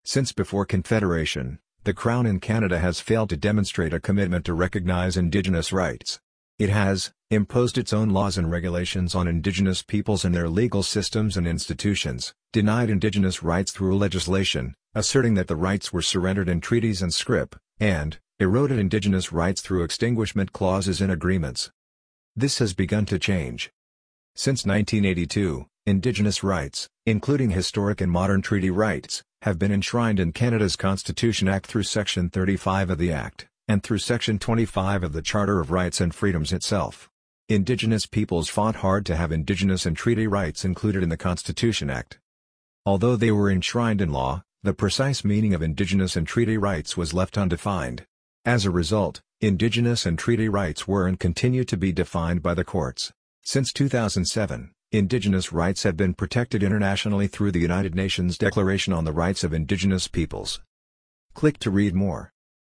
Since before Confederation, the Crown in Canada has failed to demonstrate a commitment to recognize Indigenous rights. It has imposed its own laws and regulations on Indigenous peoples and their legal systems and institutions, denied Indigenous rights through legislation, asserting that the rights were surrendered in treaties and scrip, and eroded Indigenous rights through extinguishment clauses in agreements. This has begun to change. Since 1982, Indigenous rights, including historic and modern treaty rights, have been enshrined in Canada's Constitution Act through Section 35 of the Act, and through Section 25 of the Charter of Rights and Freedoms itself. Indigenous peoples fought hard to have Indigenous and treaty rights included in the Constitution Act. Although they were enshrined in law, the precise meaning of Indigenous and treaty rights was left undefined. As a result, Indigenous and treaty rights were and continue to be defined by the courts. Since 2007, Indigenous rights have been protected internationally through the United Nations Declaration on the Rights of Indigenous Peoples. Click to read more.